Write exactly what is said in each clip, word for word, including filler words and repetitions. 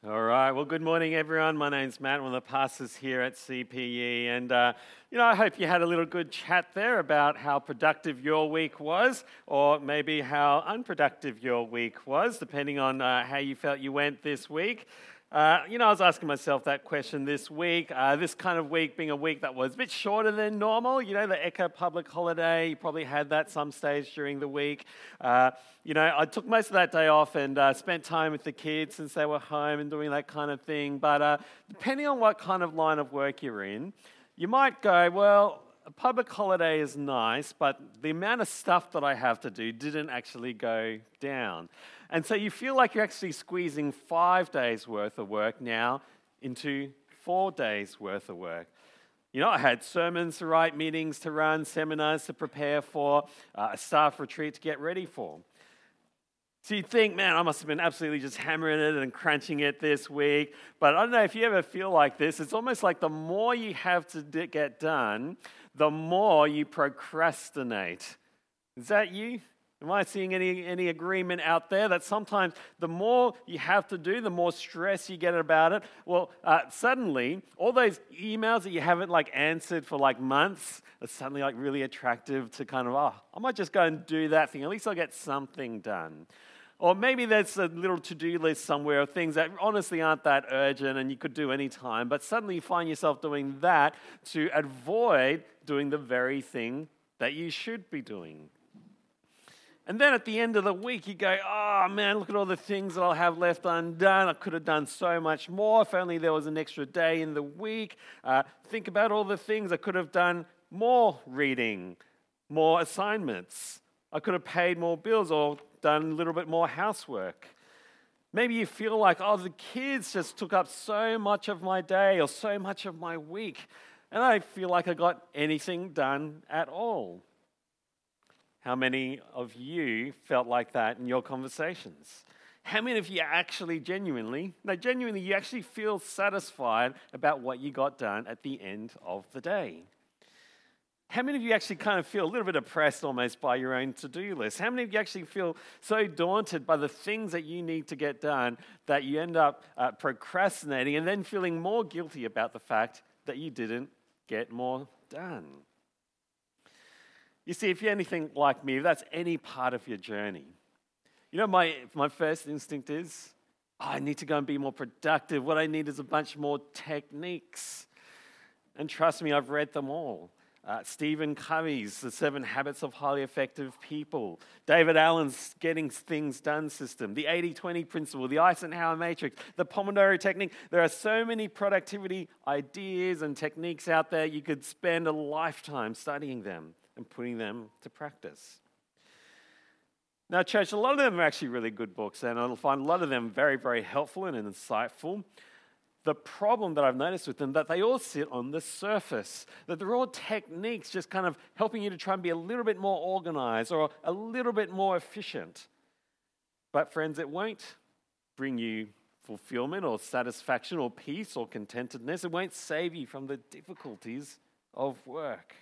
All right. Well, good morning, everyone. My name's Matt. I'm one of the pastors here at C P E. And, uh, you know, I hope you had a little good chat there about how productive your week was, or maybe how unproductive your week was, depending on uh, how you felt you went this week. Uh, you know, I was asking myself that question this week, uh, this kind of week being a week that was a bit shorter than normal. You know, the Echo public holiday, you probably had that some stage during the week. Uh, you know, I took most of that day off and uh, spent time with the kids since they were home and doing that kind of thing. But uh, depending on what kind of line of work you're in, you might go, well, a public holiday is nice, but the amount of stuff that I have to do didn't actually go down. And so you feel like you're actually squeezing five days worth of work now into four days worth of work. You know, I had sermons to write, meetings to run, seminars to prepare for, uh, a staff retreat to get ready for. So you think, man, I must have been absolutely just hammering it and crunching it this week. But I don't know if you ever feel like this. It's almost like the more you have to d- get done, the more you procrastinate. Is that you? Am I seeing any, any agreement out there that sometimes the more you have to do, the more stress you get about it? Well, uh, suddenly, all those emails that you haven't like answered for like months are suddenly like really attractive to kind of, oh, I might just go and do that thing. At least I'll get something done. Or maybe there's a little to-do list somewhere of things that honestly aren't that urgent and you could do any time, but suddenly you find yourself doing that to avoid doing the very thing that you should be doing. And then at the end of the week, you go, oh man, look at all the things that I'll have left undone. I could have done so much more if only there was an extra day in the week. Uh, think about all the things I could have done more reading, more assignments. I could have paid more bills or done a little bit more housework. Maybe you feel like, oh, the kids just took up so much of my day or so much of my week, and I feel like I got anything done at all. How many of you felt like that in your conversations? How many of you actually genuinely, no, genuinely, you actually feel satisfied about what you got done at the end of the day? How many of you actually kind of feel a little bit oppressed almost by your own to-do list? How many of you actually feel so daunted by the things that you need to get done that you end up uh, procrastinating and then feeling more guilty about the fact that you didn't get more done? You see, if you're anything like me, if that's any part of your journey, you know, my, my first instinct is, oh, I need to go and be more productive. What I need is a bunch more techniques. And trust me, I've read them all. Uh, Stephen Covey's The Seven Habits of Highly Effective People, David Allen's Getting Things Done system, the eighty twenty principle, the Eisenhower matrix, the Pomodoro technique. There are so many productivity ideas and techniques out there. You could spend a lifetime studying them and putting them to practice. Now, church, a lot of them are actually really good books, and I'll find a lot of them very, very helpful and insightful. The problem that I've noticed with them, that they all sit on the surface, that they're all techniques just kind of helping you to try and be a little bit more organized or a little bit more efficient. But friends, it won't bring you fulfillment or satisfaction or peace or contentedness. It won't save you from the difficulties of work.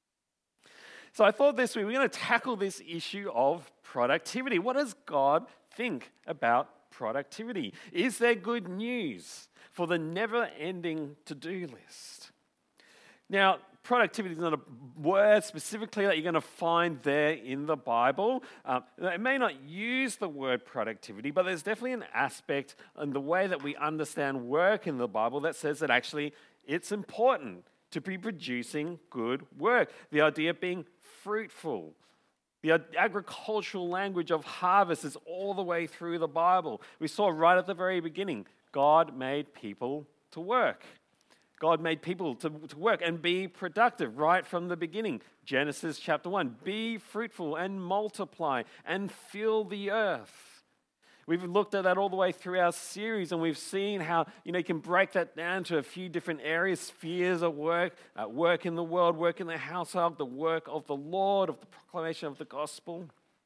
So I thought this week we're going to tackle this issue of productivity. What does God think about productivity? Is there good news for the never-ending to-do list? Now, productivity is not a word specifically that you're going to find there in the Bible. Um, it may not use the word productivity, but there's definitely an aspect in the way that we understand work in the Bible that says that actually it's important to be producing good work. The idea of being fruitful. The agricultural language of harvest is all the way through the Bible. We saw right at the very beginning, God made people to work. God made people to, to work and be productive right from the beginning. Genesis chapter one, be fruitful and multiply and fill the earth. We've looked at that all the way through our series, and we've seen how, you know, you can break that down to a few different areas, spheres of work, uh, work in the world, work in the household, the work of the Lord, of the proclamation of the gospel.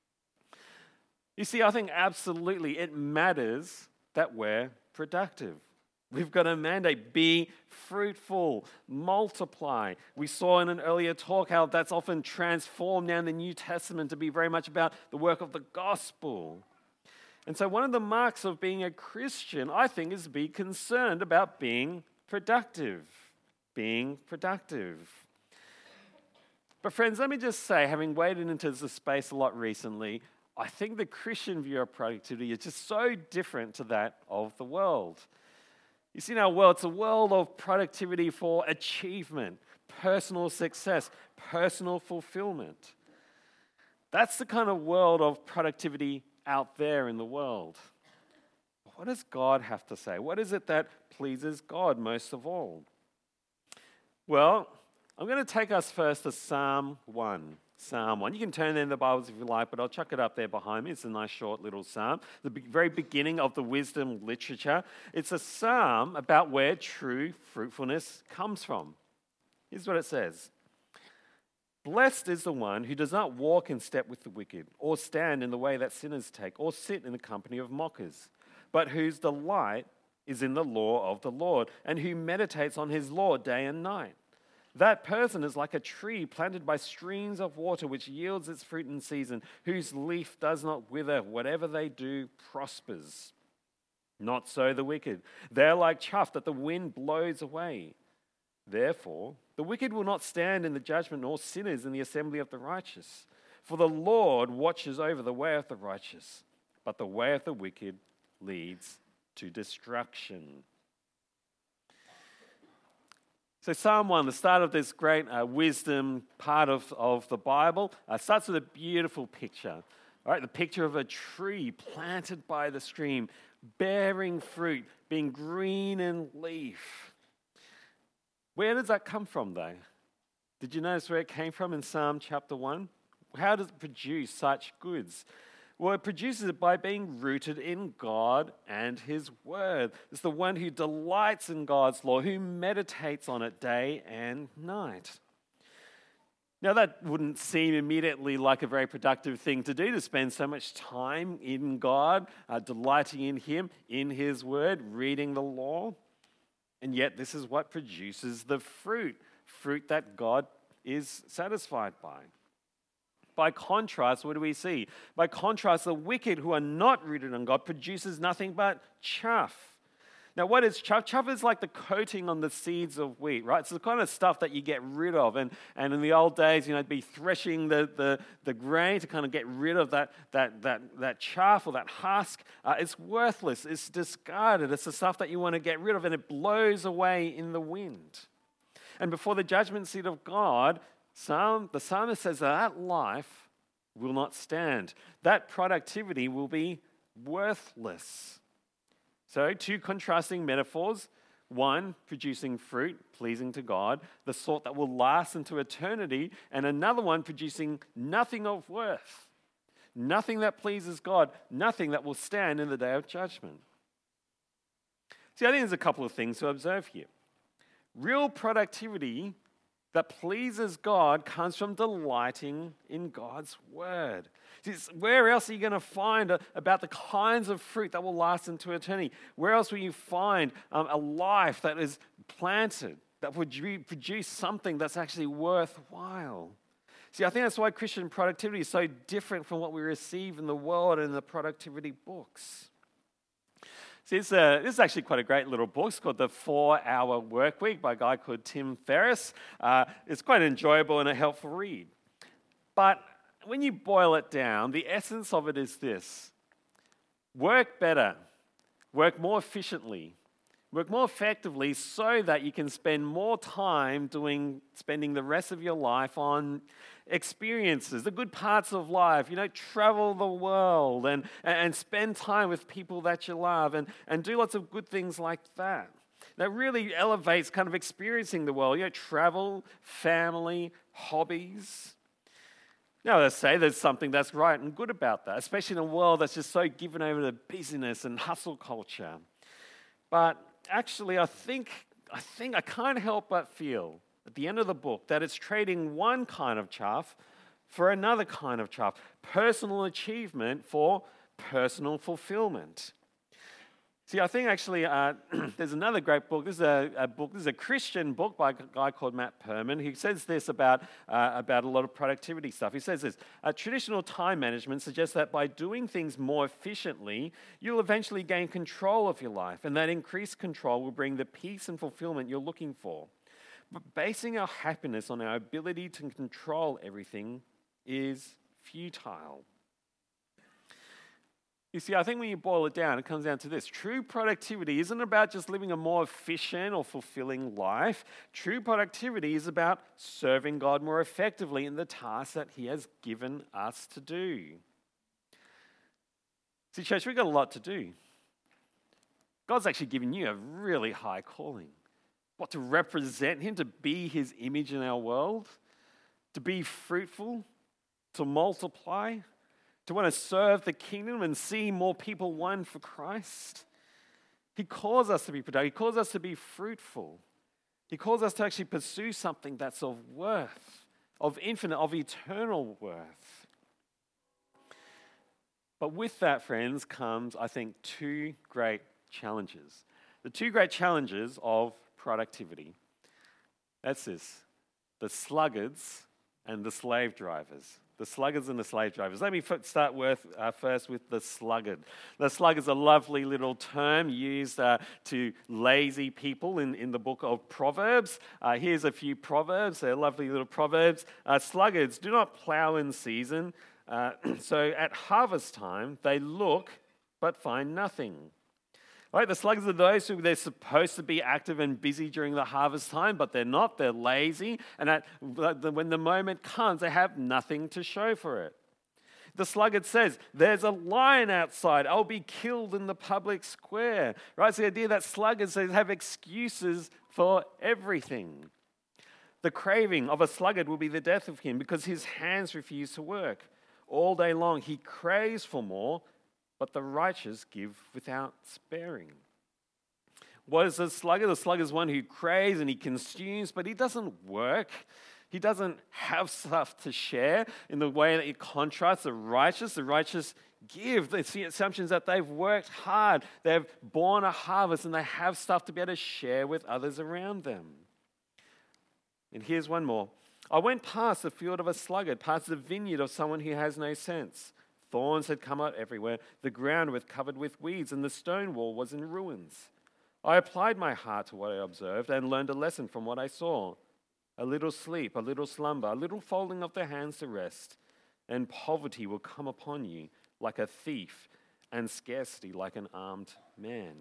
You see, I think absolutely it matters that we're productive. We've got a mandate, be fruitful, multiply. We saw in an earlier talk how that's often transformed now in the New Testament to be very much about the work of the gospel. And so one of the marks of being a Christian, I think, is to be concerned about being productive. Being productive. But friends, let me just say, having waded into this space a lot recently, I think the Christian view of productivity is just so different to that of the world. You see, in our world, it's a world of productivity for achievement, personal success, personal fulfillment. That's the kind of world of productivity out there in the world. What does God have to say? What is it that pleases God most of all? Well, I'm going to take us first to Psalm one. Psalm one. You can turn in the Bibles if you like, but I'll chuck it up there behind me. It's a nice short little psalm. The very beginning of the wisdom literature. It's a psalm about where true fruitfulness comes from. Here's what it says. Blessed is the one who does not walk in step with the wicked, or stand in the way that sinners take, or sit in the company of mockers, but whose delight is in the law of the Lord, and who meditates on his law day and night. That person is like a tree planted by streams of water, which yields its fruit in season, whose leaf does not wither. Whatever they do prospers. Not so the wicked. They are like chaff that the wind blows away. Therefore, the wicked will not stand in the judgment, nor sinners in the assembly of the righteous. For the Lord watches over the way of the righteous, but the way of the wicked leads to destruction. So Psalm one, the start of this great uh, wisdom part of, of the Bible, uh, starts with a beautiful picture. All right, the picture of a tree planted by the stream, bearing fruit, being green in leaf. Where does that come from, though? Did you notice where it came from in Psalm chapter one? How does it produce such goods? Well, it produces it by being rooted in God and His Word. It's the one who delights in God's law, who meditates on it day and night. Now, that wouldn't seem immediately like a very productive thing to do, to spend so much time in God, uh, delighting in Him, in His Word, reading the law. And yet, this is what produces the fruit, fruit that God is satisfied by. By contrast, what do we see? By contrast, the wicked who are not rooted in God produces nothing but chaff. Now, what is chaff? Chaff is like the coating on the seeds of wheat, right? It's the kind of stuff that you get rid of. And, and in the old days, you know, be threshing the, the, the grain to kind of get rid of that, that, that, that chaff or that husk. Uh, it's worthless. It's discarded. It's the stuff that you want to get rid of, and it blows away in the wind. And before the judgment seat of God, Psalm, the psalmist says that, that life will not stand. That productivity will be worthless. So, two contrasting metaphors. One, producing fruit pleasing to God, the sort that will last into eternity, and another one producing nothing of worth, nothing that pleases God, nothing that will stand in the day of judgment. See, I think there's a couple of things to observe here. Real productivity that pleases God comes from delighting in God's word. See, where else are you going to find a, about the kinds of fruit that will last into eternity? Where else will you find um, a life that is planted, that would produce something that's actually worthwhile? See, I think that's why Christian productivity is so different from what we receive in the world and in the productivity books. See, it's a, this is actually quite a great little book. It's called The four-Hour Workweek by a guy called Tim Ferriss. Uh, it's quite enjoyable and a helpful read. But when you boil it down, the essence of it is this. Work better. Work more efficiently. Work more effectively so that you can spend more time doing, spending the rest of your life on experiences, the good parts of life, you know, travel the world and, and spend time with people that you love and, and do lots of good things like that. That really elevates kind of experiencing the world, you know, travel, family, hobbies. Now, let's say there's something that's right and good about that, especially in a world that's just so given over to busyness and hustle culture. But actually, I think, I think I can't help but feel at the end of the book that it's trading one kind of chaff for another kind of chaff. Personal achievement for personal fulfillment. See, I think actually uh, there's another great book. This is a, a book. This is a Christian book by a guy called Matt Perman. He says this about uh, about a lot of productivity stuff. He says this: uh, traditional time management suggests that by doing things more efficiently, you'll eventually gain control of your life, and that increased control will bring the peace and fulfillment you're looking for. But basing our happiness on our ability to control everything is futile. You see, I think when you boil it down, it comes down to this. True productivity isn't about just living a more efficient or fulfilling life. True productivity is about serving God more effectively in the tasks that He has given us to do. See, church, we've got a lot to do. God's actually given you a really high calling. What, to represent Him, to be His image in our world, to be fruitful, to multiply, to want to serve the kingdom and see more people won for Christ. He calls us to be productive. He calls us to be fruitful. He calls us to actually pursue something that's of worth, of infinite, of eternal worth. But with that, friends, comes, I think, two great challenges. The two great challenges of productivity. That's this: the sluggards and the slave drivers. The sluggards and the slave drivers. Let me start with, uh, first with the sluggard. The sluggard is a lovely little term used uh, to lazy people in, in the book of Proverbs. Uh, here's a few proverbs. They're lovely little proverbs. Uh, sluggards do not plow in season. Uh, so at harvest time, they look but find nothing. Right, the sluggards are those who they're supposed to be active and busy during the harvest time, but they're not. They're lazy, and at, when the moment comes, they have nothing to show for it. The sluggard says, "There's a lion outside. I'll be killed in the public square." Right, it's the idea that sluggards have excuses for everything. The craving of a sluggard will be the death of him because his hands refuse to work. All day long, he craves for more, but the righteous give without sparing. What is a sluggard? The sluggard is one who craves and he consumes, but he doesn't work. He doesn't have stuff to share in the way that it contrasts the righteous. The righteous give. The assumption is that they've worked hard, they've borne a harvest, and they have stuff to be able to share with others around them. And here's one more. I went past the field of a sluggard, past the vineyard of someone who has no sense. Thorns had come out everywhere. The ground was covered with weeds, and the stone wall was in ruins. I applied my heart to what I observed and learned a lesson from what I saw. A little sleep, a little slumber, a little folding of the hands to rest, and poverty will come upon you like a thief, and scarcity like an armed man.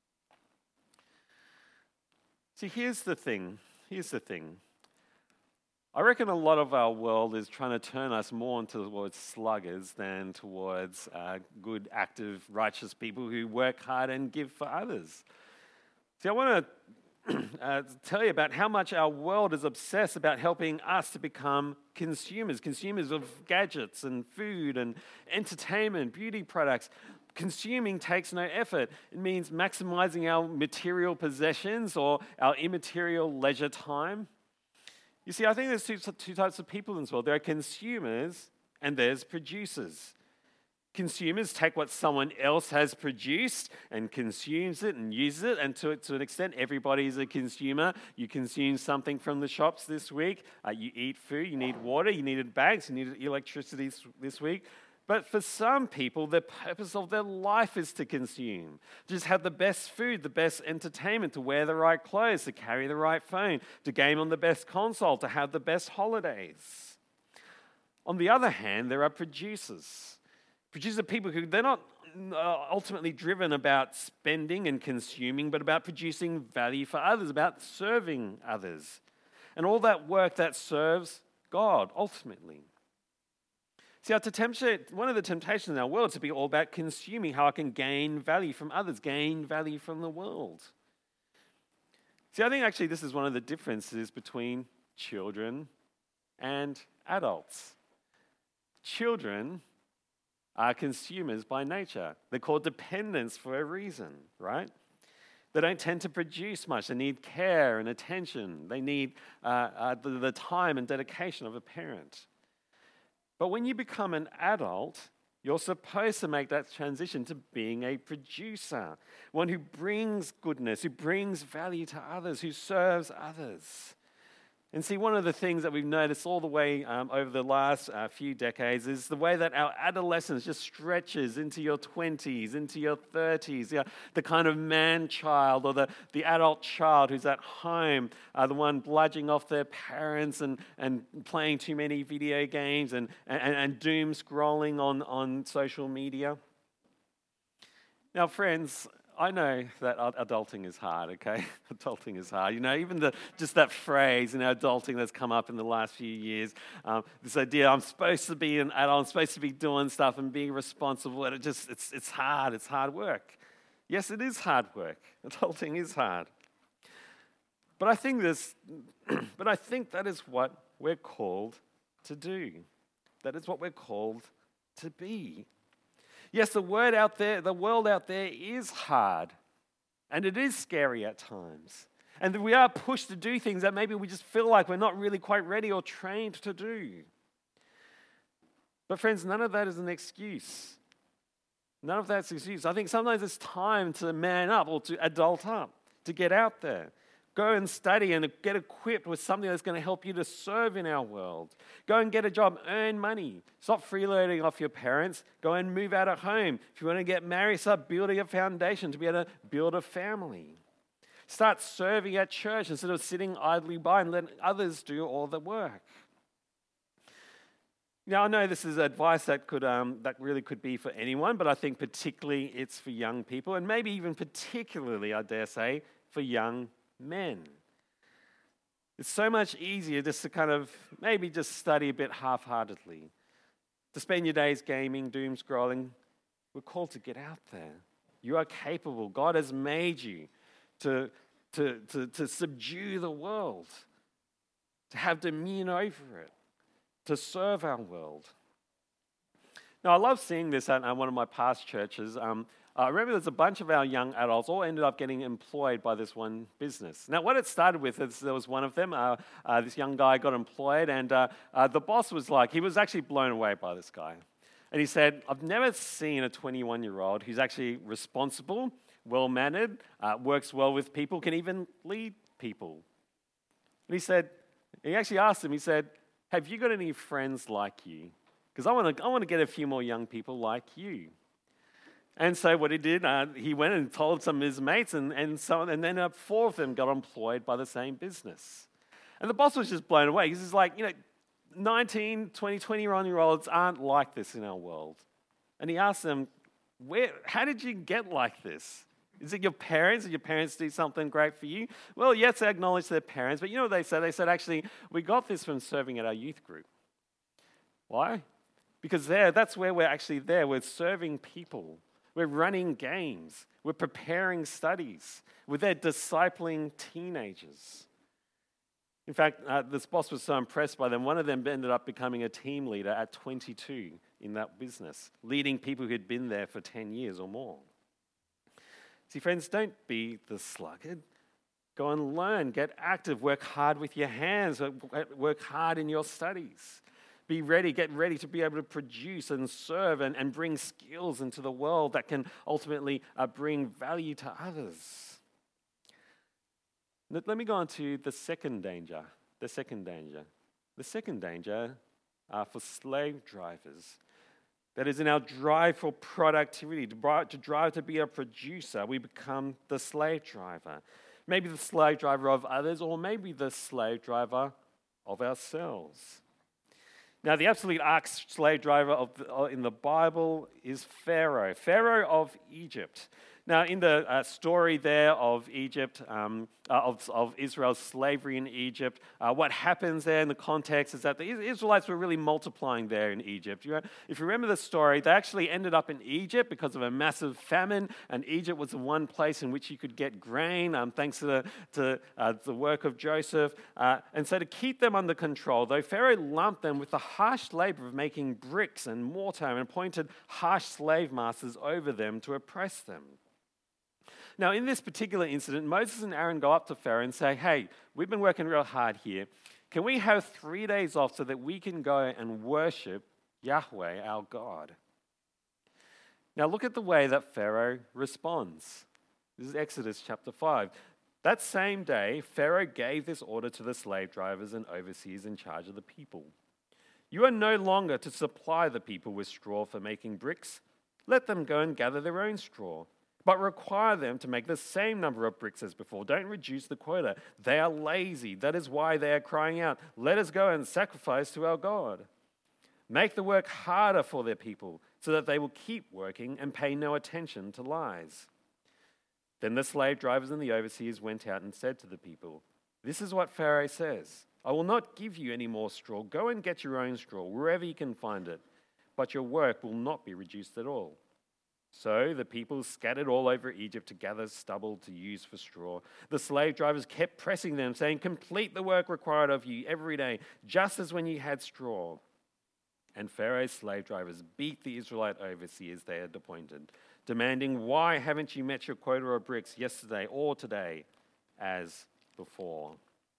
See, here's the thing. Here's the thing. I reckon a lot of our world is trying to turn us more towards sluggards than towards uh, good, active, righteous people who work hard and give for others. See, I want to uh, tell you about how much our world is obsessed about helping us to become consumers, consumers of gadgets and food and entertainment, beauty products. Consuming takes no effort. It means maximizing our material possessions or our immaterial leisure time. You see, I think there's two, two types of people in this world. There are consumers and there's producers. Consumers take what someone else has produced and consumes it and uses it, and to, to an extent, everybody is a consumer. You consume something from the shops this week. Uh, you eat food, you need water, you needed bags, you needed electricity this week. But for some people, the purpose of their life is to consume, to just have the best food, the best entertainment, to wear the right clothes, to carry the right phone, to game on the best console, to have the best holidays. On the other hand, there are producers. Producers are people who, they're not uh, ultimately driven about spending and consuming, but about producing value for others, about serving others. And all that work that serves God, ultimately. See, our temptation, one of the temptations in our world is to be all about consuming, how I can gain value from others, gain value from the world. See, I think actually this is one of the differences between children and adults. Children are consumers by nature. They're called dependents for a reason, right? They don't tend to produce much. They need care and attention. They need uh, uh, the, the time and dedication of a parent. But when you become an adult, You're supposed to make that transition to being a producer, one who brings goodness, who brings value to others, who serves others. And see, one of the things that we've noticed all the way um, over the last uh, few decades is the way that our adolescence just stretches into your twenties, into your thirties. You know, the kind of man-child or the, the adult child who's at home, uh, the one bludging off their parents and, and playing too many video games and, and, and doom scrolling on, on social media. Now, friends, I know that adulting is hard, okay? Adulting is hard. You know, even the just that phrase, you know, adulting that's come up in the last few years, um, this idea I'm supposed to be an adult, I'm supposed to be doing stuff and being responsible, and it just, it's, it's hard, it's hard work. Yes, it is hard work. Adulting is hard. But I think this, but I think that is what we're called to do. That is what we're called to be. Yes, the word out there, the world out there is hard, and it is scary at times. And we are pushed to do things that maybe we just feel like we're not really quite ready or trained to do. But friends, none of that is an excuse. None of that's an excuse. I think sometimes it's time to man up or to adult up, to get out there. Go and study and get equipped with something that's going to help you to serve in our world. Go and get a job, earn money. Stop freeloading off your parents. Go and move out of home. If you want to get married, start building a foundation to be able to build a family. Start serving at church instead of sitting idly by and letting others do all the work. Now, I know this is advice that could um, that really could be for anyone, but I think particularly it's for young people, and maybe even particularly, I dare say, for young men. It's so much easier just to kind of maybe just study a bit half-heartedly, to spend your days gaming, doom scrolling. We're called to get out there. You are capable. God has made you to, to, to, to subdue the world, to have dominion over it, to serve our world. Now, I love seeing this at one of my past churches. Um, I remember there's a bunch of our young adults all ended up getting employed by this one business. Now, what it started with is there was one of them, uh, uh, this young guy got employed, and uh, uh, the boss was like, he was actually blown away by this guy. And he said, I've never seen a twenty-one-year-old who's actually responsible, well-mannered, uh, works well with people, can even lead people. And he said, he actually asked him, he said, have you got any friends like you? Because I want to I want to get a few more young people like you. And so what he did, uh, he went and told some of his mates, and, and, so, and then uh, four of them got employed by the same business. And the boss was just blown away. He's like, you know, nineteen, twenty, twenty-one-year-olds aren't like this in our world. And he asked them, "Where? How did you get like this? Is it your parents? Did your parents do something great for you?" Well, yes, they acknowledged their parents, but you know what they said? They said, actually, we got this from serving at our youth group. Why? Because there, that's where we're actually there. We're serving people. We're running games. We're preparing studies. We're there discipling teenagers. In fact, uh, this boss was so impressed by them, one of them ended up becoming a team leader at twenty-two in that business, leading people who'd been there for ten years or more. See, friends, don't be the sluggard. Go and learn, get active, work hard with your hands, work hard in your studies. Be ready, get ready to be able to produce and serve and, and bring skills into the world that can ultimately uh, bring value to others. Let me go on to the second danger. The second danger. The second danger are for slave drivers. That is, in our drive for productivity, to drive to be a producer, we become the slave driver. Maybe the slave driver of others, or maybe the slave driver of ourselves. Now, the absolute arch slave driver of the, in the Bible is Pharaoh, Pharaoh of Egypt. Now, in the uh, story there of Egypt, um, uh, of, of Israel's slavery in Egypt, uh, what happens there in the context is that the Israelites were really multiplying there in Egypt. You know, if you remember the story, they actually ended up in Egypt because of a massive famine, and Egypt was the one place in which you could get grain, um, thanks to the, to, uh, the work of Joseph. Uh, and so to keep them under control, though, Pharaoh lumped them with the harsh labor of making bricks and mortar and appointed harsh slave masters over them to oppress them. Now, in this particular incident, Moses and Aaron go up to Pharaoh and say, hey, we've been working real hard here. Can we have three days off so that we can go and worship Yahweh, our God? Now look at the way that Pharaoh responds. This is Exodus chapter five. That same day, Pharaoh gave this order to the slave drivers and overseers in charge of the people. You are no longer to supply the people with straw for making bricks. Let them go and gather their own straw, but require them to make the same number of bricks as before. Don't reduce the quota. They are lazy. That is why they are crying out, let us go and sacrifice to our God. Make the work harder for their people so that they will keep working and pay no attention to lies. Then the slave drivers and the overseers went out and said to the people, this is what Pharaoh says. I will not give you any more straw. Go and get your own straw wherever you can find it, but your work will not be reduced at all. So the people scattered all over Egypt to gather stubble to use for straw. The slave drivers kept pressing them, saying, complete the work required of you every day, just as when you had straw. And Pharaoh's slave drivers beat the Israelite overseers they had appointed, demanding, why haven't you met your quota of bricks yesterday or today as before?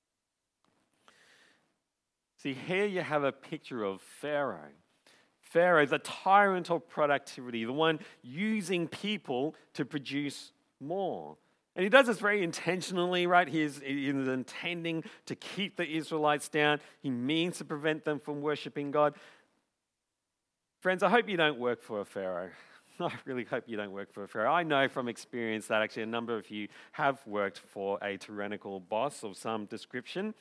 See, here you have a picture of Pharaoh. Pharaoh, the tyrant of productivity, the one using people to produce more. And he does this very intentionally, right? He is, he is intending to keep the Israelites down. He means to prevent them from worshiping God. Friends, I hope you don't work for a Pharaoh. I really hope you don't work for a Pharaoh. I know from experience that actually a number of you have worked for a tyrannical boss of some description.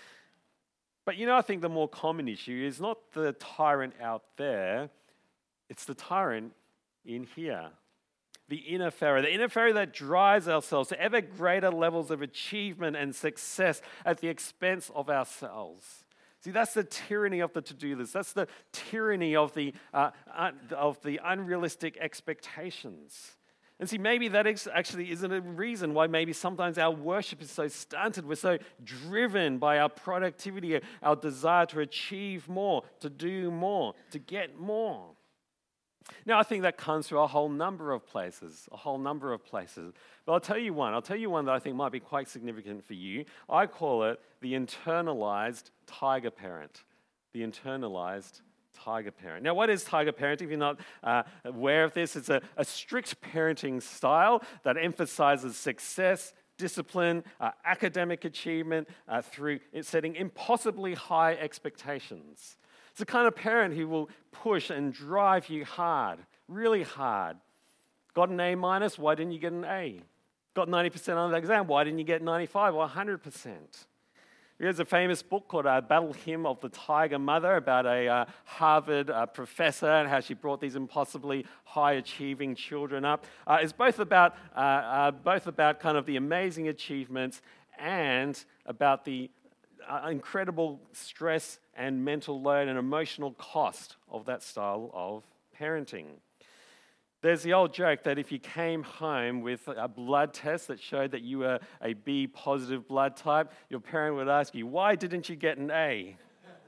But you know, I think the more common issue is not the tyrant out there, it's the tyrant in here. The inner Pharaoh, the inner Pharaoh that drives ourselves to ever greater levels of achievement and success at the expense of ourselves. See, that's the tyranny of the to-do list. That's the tyranny of the, uh, un- of the unrealistic expectations. And see, maybe that is actually isn't a reason why maybe sometimes our worship is so stunted. We're so driven by our productivity, our desire to achieve more, to do more, to get more. Now, I think that comes through a whole number of places, a whole number of places. But I'll tell you one. I'll tell you one that I think might be quite significant for you. I call it the internalized tiger parent. The internalized tiger parent. Now, what is tiger parenting? If you're not uh, aware of this, it's a, a strict parenting style that emphasizes success, discipline, uh, academic achievement uh, through setting impossibly high expectations. It's the kind of parent who will push and drive you hard, really hard. Got an A minus? Why didn't you get an A? Got ninety percent on the exam? Why didn't you get ninety-five or one hundred percent? There's a famous book called uh, Battle Hymn of the Tiger Mother about a uh, Harvard uh, professor and how she brought these impossibly high-achieving children up. Uh, it's both about, uh, uh, both about kind of the amazing achievements and about the uh, incredible stress and mental load and emotional cost of that style of parenting. There's the old joke that if you came home with a blood test that showed that you were a B positive blood type, your parent would ask you, why didn't you get an A?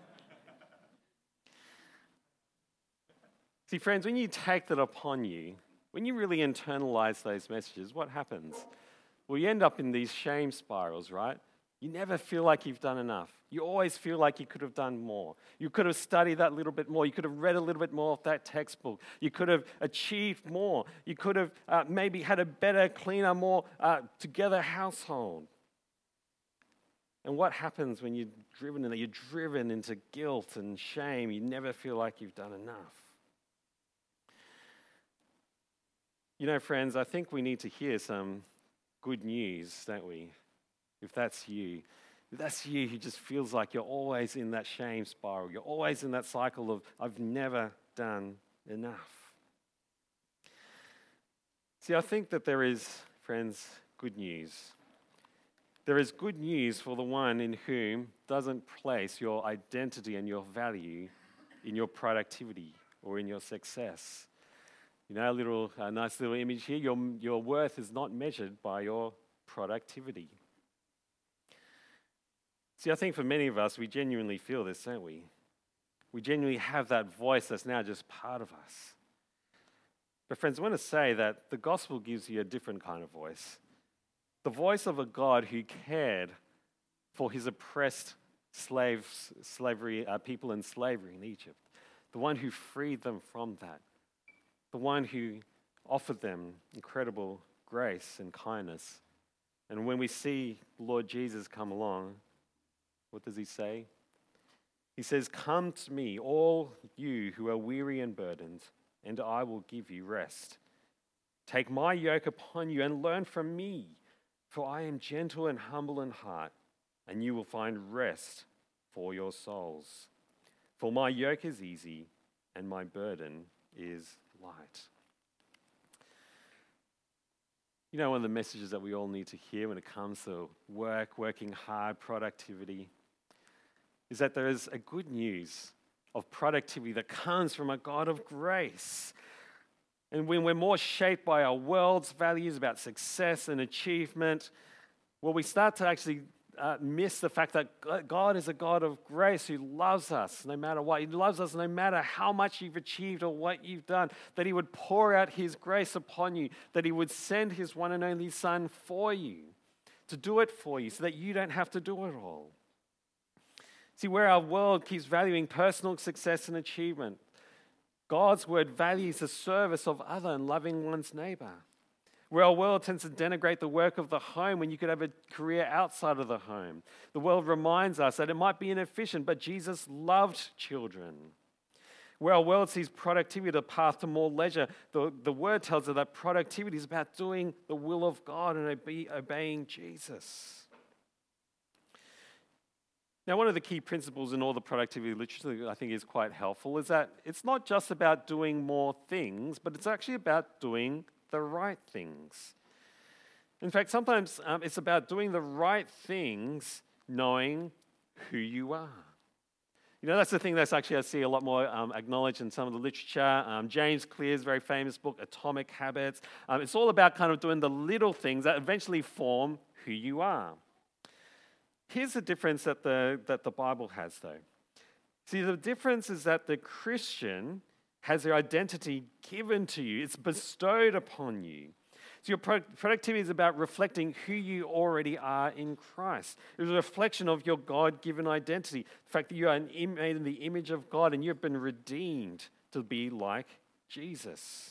See, friends, when you take that upon you, when you really internalize those messages, what happens? Well, you end up in these shame spirals, right? You never feel like you've done enough. You always feel like you could have done more. You could have studied that little bit more. You could have read a little bit more of that textbook. You could have achieved more. You could have uh, maybe had a better, cleaner, more uh, together household. And what happens when you're driven into, you're driven into guilt and shame? You never feel like you've done enough. You know, friends, I think we need to hear some good news, don't we? If that's you, if that's you who just feels like you're always in that shame spiral, you're always in that cycle of, I've never done enough. See, I think that there is, friends, good news. There is good news for the one in whom doesn't place your identity and your value in your productivity or in your success. You know, a little, a nice little image here, your, your worth is not measured by your productivity. See, I think for many of us, we genuinely feel this, don't we? We genuinely have that voice that's now just part of us. But friends, I want to say that the gospel gives you a different kind of voice. The voice of a God who cared for his oppressed slaves, slavery, uh, people in slavery in Egypt. The one who freed them from that. The one who offered them incredible grace and kindness. And when we see Lord Jesus come along, what does he say? He says, "Come to me, all you who are weary and burdened, and I will give you rest. Take my yoke upon you and learn from me, for I am gentle and humble in heart, and you will find rest for your souls. For my yoke is easy and my burden is light." You know, one of the messages that we all need to hear when it comes to work, working hard, productivity, is that there is a good news of productivity that comes from a God of grace. And when we're more shaped by our world's values about success and achievement, well, we start to actually uh, miss the fact that God is a God of grace who loves us no matter what. He loves us no matter how much you've achieved or what you've done, that he would pour out his grace upon you, that he would send his one and only Son for you, to do it for you so that you don't have to do it all. See, where our world keeps valuing personal success and achievement, God's word values the service of other and loving one's neighbor. Where our world tends to denigrate the work of the home when you could have a career outside of the home, the world reminds us that it might be inefficient, but Jesus loved children. Where our world sees productivity the path to more leisure, the, the word tells us that productivity is about doing the will of God and obe- obeying Jesus. Now, one of the key principles in all the productivity literature that I think is quite helpful is that it's not just about doing more things, but it's actually about doing the right things. In fact, sometimes um, it's about doing the right things knowing who you are. You know, that's the thing that's actually I see a lot more um, acknowledged in some of the literature. Um, James Clear's very famous book, Atomic Habits. Um, it's all about kind of doing the little things that eventually form who you are. Here's the difference that the, that the Bible has, though. See, the difference is that the Christian has their identity given to you. It's bestowed upon you. So your pro- productivity is about reflecting who you already are in Christ. It's a reflection of your God-given identity. The fact that you are an im- made in the image of God and you've been redeemed to be like Jesus.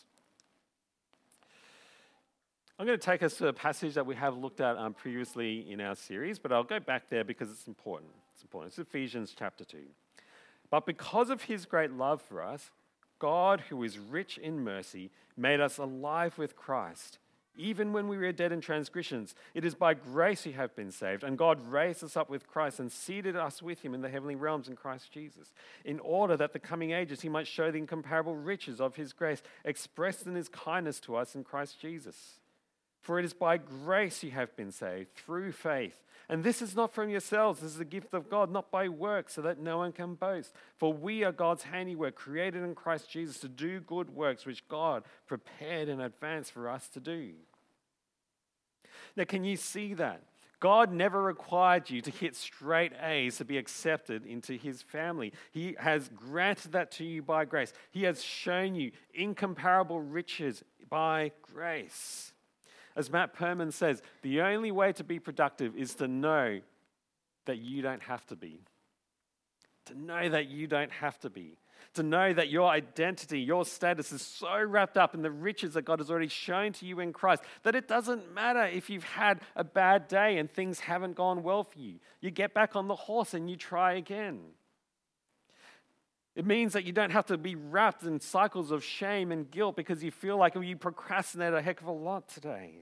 I'm going to take us to a passage that we have looked at um, previously in our series, but I'll go back there because it's important. It's important. It's Ephesians chapter two. "But because of his great love for us, God, who is rich in mercy, made us alive with Christ, even when we were dead in transgressions. It is by grace you have been saved, and God raised us up with Christ and seated us with him in the heavenly realms in Christ Jesus, in order that the coming ages he might show the incomparable riches of his grace, expressed in his kindness to us in Christ Jesus. For it is by grace you have been saved, through faith. And this is not from yourselves, this is a gift of God, not by works, so that no one can boast. For we are God's handiwork, created in Christ Jesus to do good works, which God prepared in advance for us to do." Now, can you see that? God never required you to hit straight A's to be accepted into his family. He has granted that to you by grace. He has shown you incomparable riches by grace. As Matt Perman says, the only way to be productive is to know that you don't have to be. To know that you don't have to be. To know that your identity, your status is so wrapped up in the riches that God has already shown to you in Christ that it doesn't matter if you've had a bad day and things haven't gone well for you. You get back on the horse and you try again. It means that you don't have to be wrapped in cycles of shame and guilt because you feel like you procrastinate a heck of a lot today.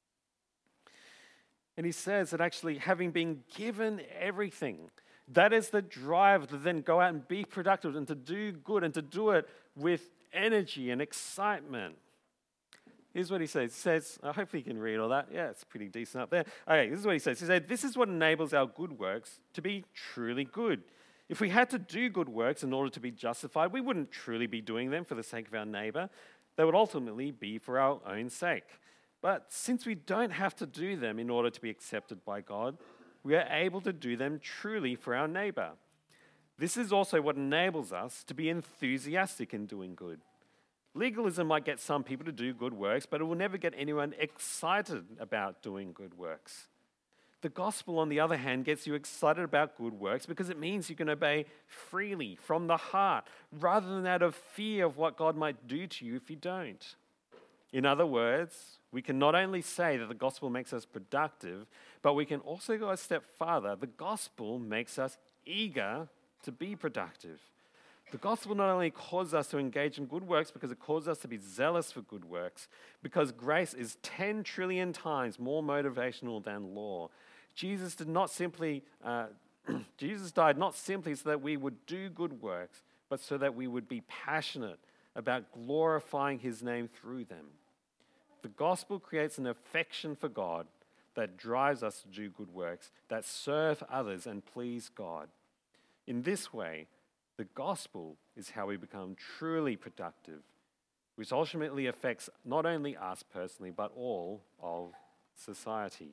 And he says that actually having been given everything, that is the drive to then go out and be productive and to do good and to do it with energy and excitement. Here's what he says. He says, uh, hopefully you can read all that. Yeah, it's pretty decent up there. Okay, this is what he says. He said, "This is what enables our good works to be truly good. If we had to do good works in order to be justified, we wouldn't truly be doing them for the sake of our neighbor. They would ultimately be for our own sake. But since we don't have to do them in order to be accepted by God, we are able to do them truly for our neighbor. This is also what enables us to be enthusiastic in doing good. Legalism might get some people to do good works, but it will never get anyone excited about doing good works. The gospel, on the other hand, gets you excited about good works because it means you can obey freely from the heart rather than out of fear of what God might do to you if you don't. In other words, we can not only say that the gospel makes us productive, but we can also go a step farther. The gospel makes us eager to be productive. The gospel not only calls us to engage in good works because it calls us to be zealous for good works, because grace is ten trillion times more motivational than law. Jesus did not simply, uh, Jesus died not simply so that we would do good works, but so that we would be passionate about glorifying his name through them. The gospel creates an affection for God that drives us to do good works, that serve others and please God. In this way, the gospel is how we become truly productive, which ultimately affects not only us personally, but all of society.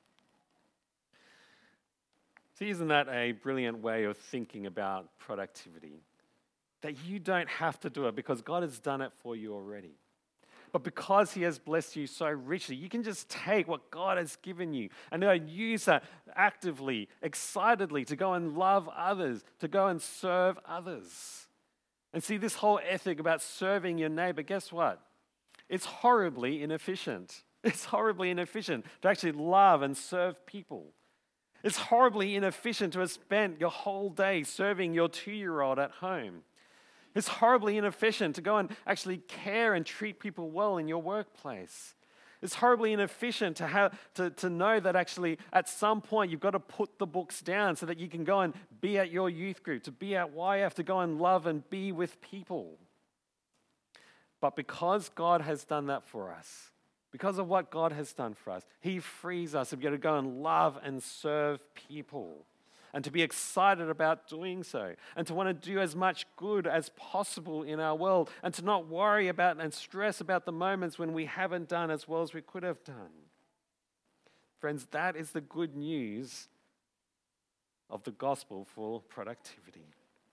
See, isn't that a brilliant way of thinking about productivity? That you don't have to do it because God has done it for you already. But because he has blessed you so richly, you can just take what God has given you and go use that actively, excitedly to go and love others, to go and serve others. And see, this whole ethic about serving your neighbor, guess what? It's horribly inefficient. It's horribly inefficient to actually love and serve people. It's horribly inefficient to have spent your whole day serving your two-year-old at home. It's horribly inefficient to go and actually care and treat people well in your workplace. It's horribly inefficient to have to, to know that actually at some point you've got to put the books down so that you can go and be at your youth group, to be at Y F, to go and love and be with people. But because God has done that for us, because of what God has done for us, he frees us to be able to go and love and serve people, and to be excited about doing so, and to want to do as much good as possible in our world, and to not worry about and stress about the moments when we haven't done as well as we could have done. Friends, that is the good news of the gospel for productivity.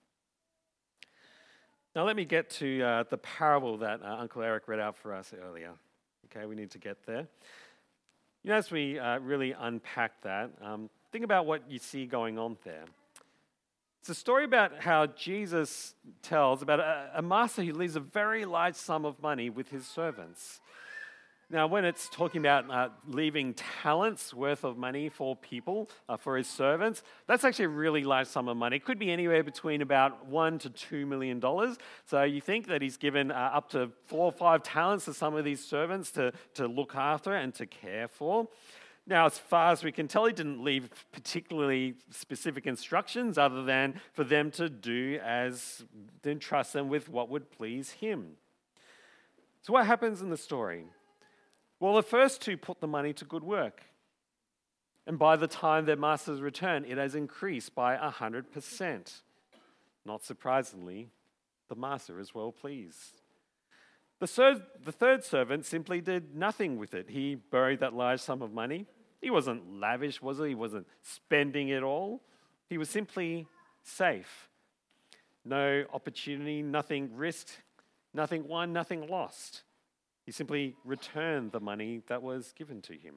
Now let me get to uh, the parable that uh, Uncle Eric read out for us earlier. Okay, we need to get there. You know, as we uh, really unpack that, um, think about what you see going on there. It's a story about how Jesus tells about a, a master who leaves a very large sum of money with his servants. Now, when it's talking about uh, leaving talents worth of money for people, uh, for his servants, that's actually a really large sum of money. It could be anywhere between about one to two million dollars. So you think that he's given uh, up to four or five talents to some of these servants to, to look after and to care for. Now, as far as we can tell, he didn't leave particularly specific instructions other than for them to do as, then trust them with what would please him. So what happens in the story? Well, the first two put the money to good work. And by the time their masters return, it has increased by one hundred percent. Not surprisingly, the master is well pleased. The third, the third servant simply did nothing with it. He buried that large sum of money. He wasn't lavish, was he? He wasn't spending it all. He was simply safe. No opportunity, nothing risked, nothing won, nothing lost. He simply returned the money that was given to him.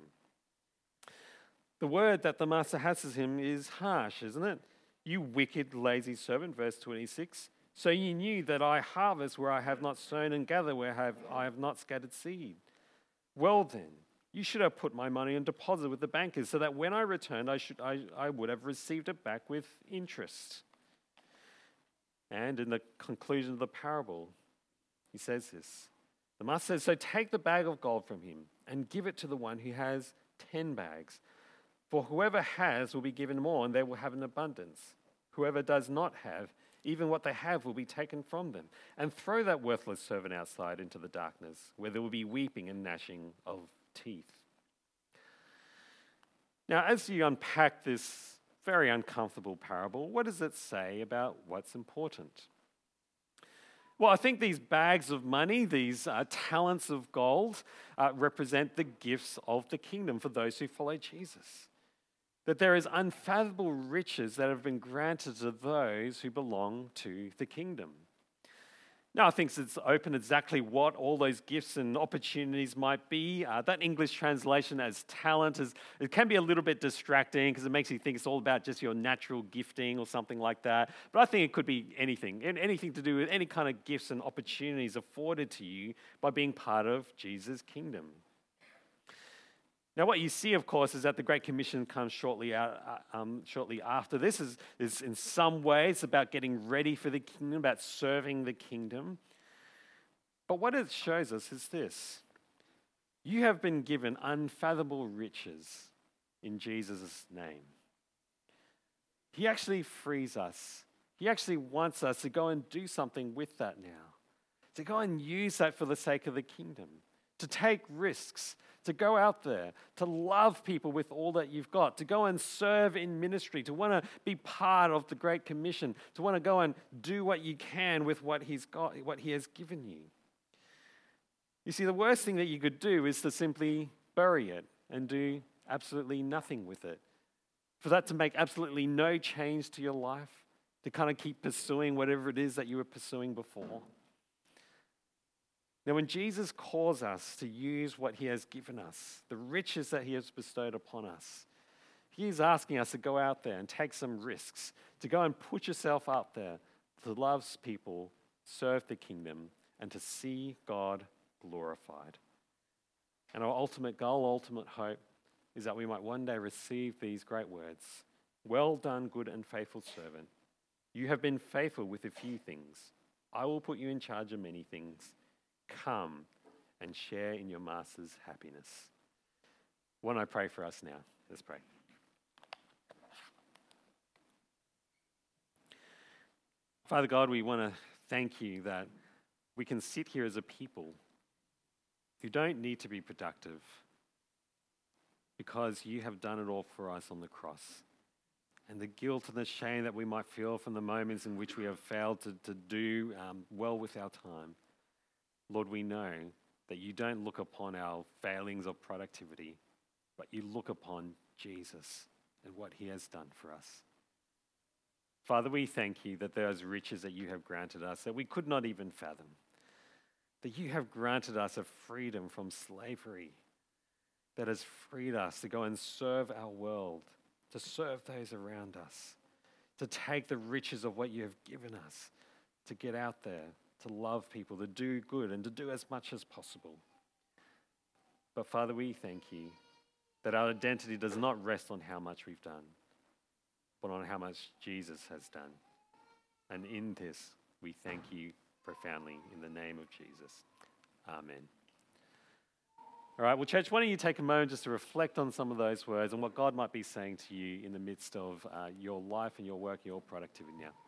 The word that the master has to him is harsh, isn't it? You wicked, lazy servant, verse twenty-six. So you knew that I harvest where I have not sown and gather where I have, I have not scattered seed. Well then, you should have put my money on deposit with the bankers so that when I returned, I, should, I, I would have received it back with interest. And in the conclusion of the parable, he says this. The master says, so take the bag of gold from him and give it to the one who has ten bags. For whoever has will be given more and they will have an abundance. Whoever does not have, even what they have will be taken from them. And throw that worthless servant outside into the darkness where there will be weeping and gnashing of teeth. Now, as you unpack this very uncomfortable parable, what does it say about what's important? Well, I think these bags of money, these uh, talents of gold, uh, represent the gifts of the kingdom for those who follow Jesus. That there is unfathomable riches that have been granted to those who belong to the kingdom. Now, I think it's open exactly what all those gifts and opportunities might be. Uh, that English translation as talent is it can be a little bit distracting because it makes you think it's all about just your natural gifting or something like that. But I think it could be anything, and anything to do with any kind of gifts and opportunities afforded to you by being part of Jesus' kingdom. Now, what you see, of course, is that the Great Commission comes shortly out, uh, um, shortly after this. Is, is in some ways about getting ready for the kingdom, about serving the kingdom. But what it shows us is this: you have been given unfathomable riches in Jesus' name. He actually frees us. He actually wants us to go and do something with that now, to go and use that for the sake of the kingdom, to take risks, to go out there, to love people with all that you've got, to go and serve in ministry, to want to be part of the Great Commission, to want to go and do what you can with what He's got, what He has given you. You see, the worst thing that you could do is to simply bury it and do absolutely nothing with it. For that to make absolutely no change to your life, to kind of keep pursuing whatever it is that you were pursuing before. Now, when Jesus calls us to use what He has given us, the riches that He has bestowed upon us, He is asking us to go out there and take some risks, to go and put yourself out there, to love people, serve the kingdom, and to see God glorified. And our ultimate goal, ultimate hope, is that we might one day receive these great words: "Well done, good and faithful servant. You have been faithful with a few things. I will put you in charge of many things. Come and share in your master's happiness." Why don't I pray for us now? Let's pray. Father God, we want to thank you that we can sit here as a people who don't need to be productive because you have done it all for us on the cross. And the guilt and the shame that we might feel from the moments in which we have failed to, to do um, well with our time. Lord, we know that you don't look upon our failings of productivity, but you look upon Jesus and what He has done for us. Father, we thank you that those riches that you have granted us that we could not even fathom, that you have granted us a freedom from slavery that has freed us to go and serve our world, to serve those around us, to take the riches of what you have given us, to get out there, to love people, to do good, and to do as much as possible. But Father, we thank you that our identity does not rest on how much we've done, but on how much Jesus has done. And in this, we thank you profoundly in the name of Jesus. Amen. All right, well, church, why don't you take a moment just to reflect on some of those words and what God might be saying to you in the midst of uh, your life and your work and your productivity now.